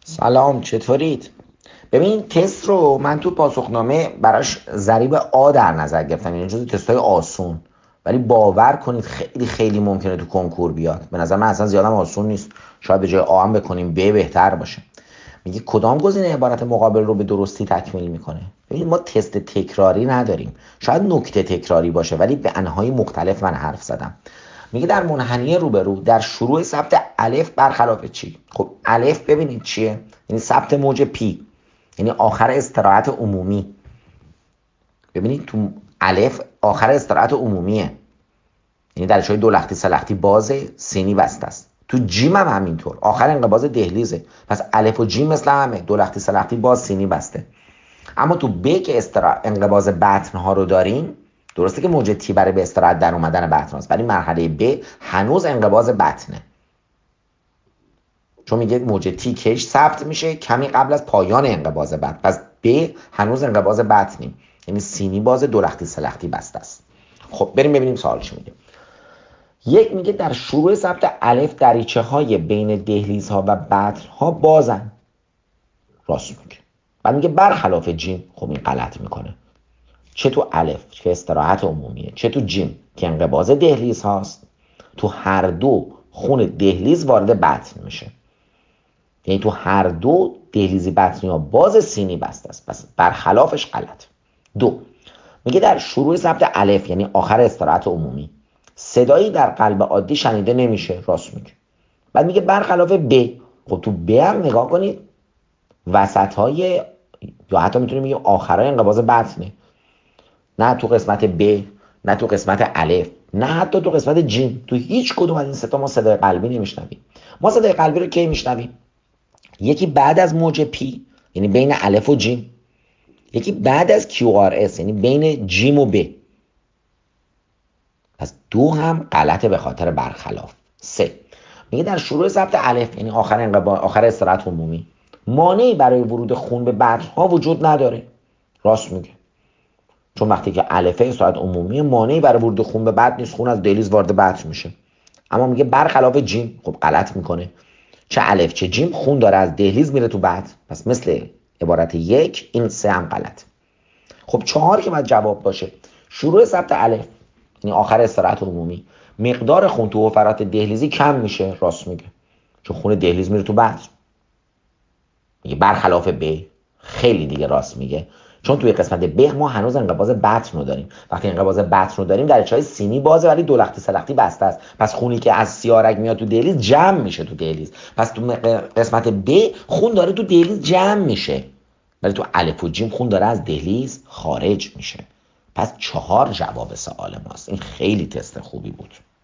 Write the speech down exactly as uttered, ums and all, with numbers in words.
سلام، چطورید؟ ببین، تست رو من تو پاسخنامه براش ضریب آ در نظر گرفتم، یعنی جزو تستای آسون. ولی باور کنید خیلی خیلی ممکنه تو کنکور بیاد. به نظر من اصلا زیادم آسون نیست. شاید به جای آ هم بکنیم ب بهتر باشه. میگه کدام گزینه عبارت مقابل رو به درستی تکمیل میکنه؟ ببین، ما تست تکراری نداریم. شاید نکته تکراری باشه ولی به انواع مختلف من حرف زدم. میگه در منحنی روبرو در شروع ثبت الف برخلاف چی؟ خب الف ببینید چیه؟ یعنی ثبت موج پی، یعنی آخر استراحت عمومی. ببینید تو الف آخر استراحت عمومیه، یعنی درش های دو لختی سه لختی بازه، سینی بسته است. تو جیم هم همینطور، آخر انقباض دهلیزه. پس الف و جیم مثل همه، دو لختی سه لختی باز، سینی بسته. اما تو ب که استرا انقباض بطن ها رو داریم، درسته که موج تی برای به استراحت در اومدن بطن هاست، ولی مرحله ب هنوز انقباض بطنه، چون میگه موج تی کش ثبت میشه کمی قبل از پایان انقباض بطن. پس ب هنوز انقباض بطنیم، یعنی سینی باز، دو لختی سه لختی بسته است. خب بریم ببینیم سوال چی میگه. یک میگه در شروع ثبت الف دریچه های بین دهلیزها و بطن ها بازن. راست میگه. بعد میگه برخلاف جیم. خب این غلط میکنه. چه تو الف که استراحت عمومیه، چه تو جیم که انقباض دهلیز هاست، تو هر دو خون دهلیز وارد بطن میشه، یعنی تو هر دو دهلیزی بطنی ها باز، سینی بسته است. پس برخلافش غلط. دو میگه در شروع ثبت الف یعنی آخر استراحت عمومی صدایی در قلب عادی شنیده نمیشه. راست میگه. بعد میگه برخلاف ب. خب تو ب هم نگاه کنید، وسط های یا حتی میتونیم بگیم آخرای انقباض بطنه، نه تو قسمت ب، نه تو قسمت الف، نه حتی تو قسمت جیم. تو هیچ کدوم از این سه تا ما صدای قلبی نمیشنویم. ما صدای قلبی رو کی میشنویم؟ یکی بعد از موج پی، یعنی بین الف و جیم. یکی بعد از کیو آر اس، یعنی بین جیم و ب. پس دو هم غلطه به خاطر برخلاف. سه میگه در شروع ثبت الف یعنی آخر انقباض، آخر استراحت عمومی، مانعی برای ورود خون به بطن ها وجود نداره. راست میگه. چون وقتی که الفه استراحت عمومی، مانعی برای ورود خون به بطن نیست، خون از دهلیز وارد بطن میشه. اما میگه برخلاف جیم. خب غلط میکنه. چه الف چه جیم خون داره از دهلیز میره تو بطن. پس مثل عبارت یک این سه هم غلط. خب چهار که باید جواب باشه. شروع ثبت الف یعنی آخر استراحت عمومی، مقدار خون تو حفرات دهلیزی کم میشه. راست میگه. چون خون دهلیز میره تو بطن. میگه برخلاف ب. خیلی دیگه راست میگه. چون توی قسمت ب ما هنوز انقباض بطن رو داریم. وقتی انقباض بطن رو داریم دریچه‌های سینی بازه ولی دو لختی سه لختی بسته است. پس خونی که از سیارک میاد تو دهلیز جمع میشه تو دهلیز. پس تو قسمت ب خون داره تو دهلیز جمع میشه، ولی تو الف و جیم خون داره از دهلیز خارج میشه. پس چهار جواب سوال ماست. این خیلی تست خوبی بود.